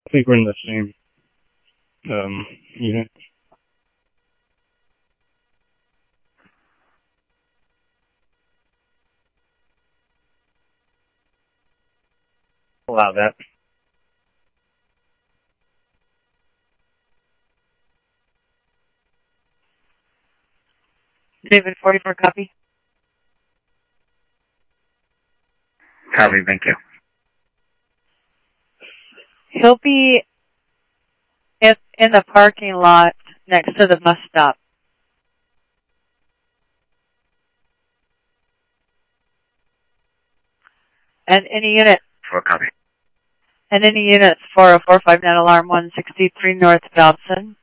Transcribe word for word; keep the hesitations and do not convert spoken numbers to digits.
I think we're in the same um, unit. Allow that. David, forty-four, copy. Copy, thank you. He'll be in, in the parking lot next to the bus stop. And any unit. Four, copy. And any units for a four five nine alarm one sixty-three North Dobson.